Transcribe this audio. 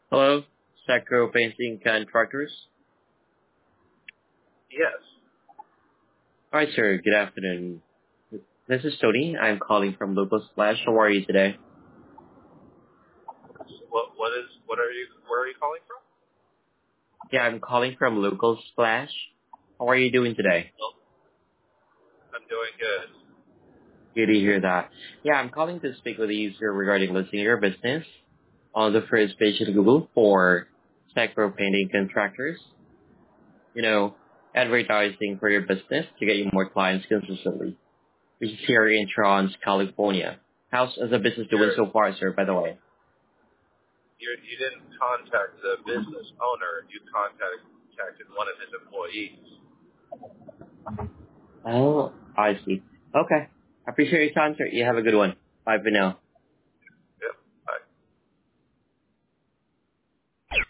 Hello, Sacro Painting Contractors. Yes. All right, sir. Good afternoon. This is Tony. I'm calling from Local Splash. How are you today? Where are you calling from? Yeah, I'm calling from Local Splash. How are you doing today? Well, I'm doing good. Good to hear that. Yeah, I'm calling to speak with you, sir, regarding listing your business on the first page of Google for Sacro Painting Contractors. You know, advertising for your business to get you more clients consistently. Which is here in Trons, California. How's the business doing You're, so far, sir, by the way? you didn't contact the business owner. You contacted one of his employees. Oh, I see. Okay. I appreciate your time, sir. You have a good one. Bye for now.